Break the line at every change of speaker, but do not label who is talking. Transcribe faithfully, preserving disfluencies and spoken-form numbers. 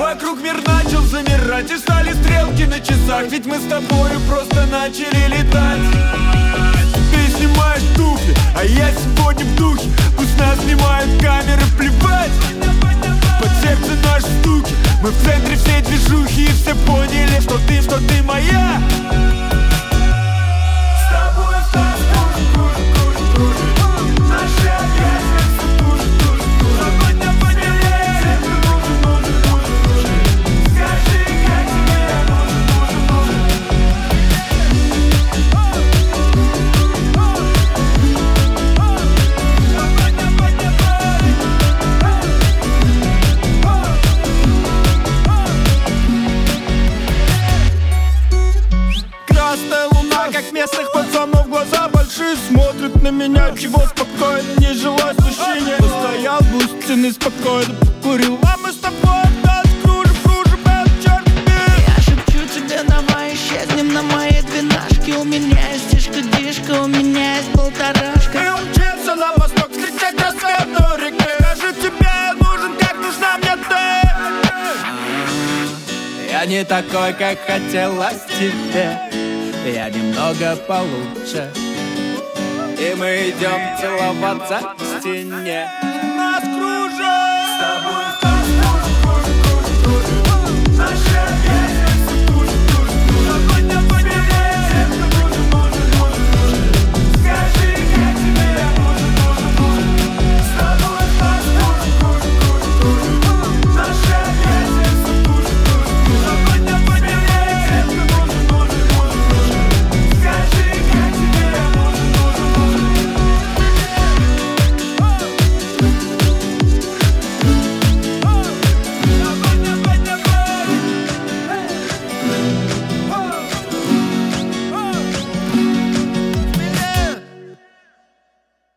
вокруг мир начал замирать, и стали стрелки на часах, ведь мы с тобою просто начали летать. Ты снимаешь туфли, а я сегодня в духе. Пусть нас снимают камеры, плевать. Под сердце наши стуки, мы в центре всей движухи, и все поняли, что ты, что ты моя. С тобой стало кружит, кружит, кружит, кружит. Наши объятия все тужит, тужит, тужит. Сегодня смелее, нужен, нужен, нужен, нужен. Скажи, как тебе нужен, нужен, нужен. Красная луна, как местных пацанов, глаза большие смотрят на меня. Чего спокойно, не жилось мужчине. Постоял бы у стены спокойно, покурил, а мы с тобой опять кружим, кружим этот черный мир.
Я шепчу тебе, давай исчезнем на моей двенашке. У меня есть тишка-дишка, у меня есть полторашка.
И умчился на восток встречать рассвет на реке. Скажи, тебе нужен, как нужна мне ты.
Я не такой, как хотелось тебе, я немного получше. И мы идем целоваться к стене.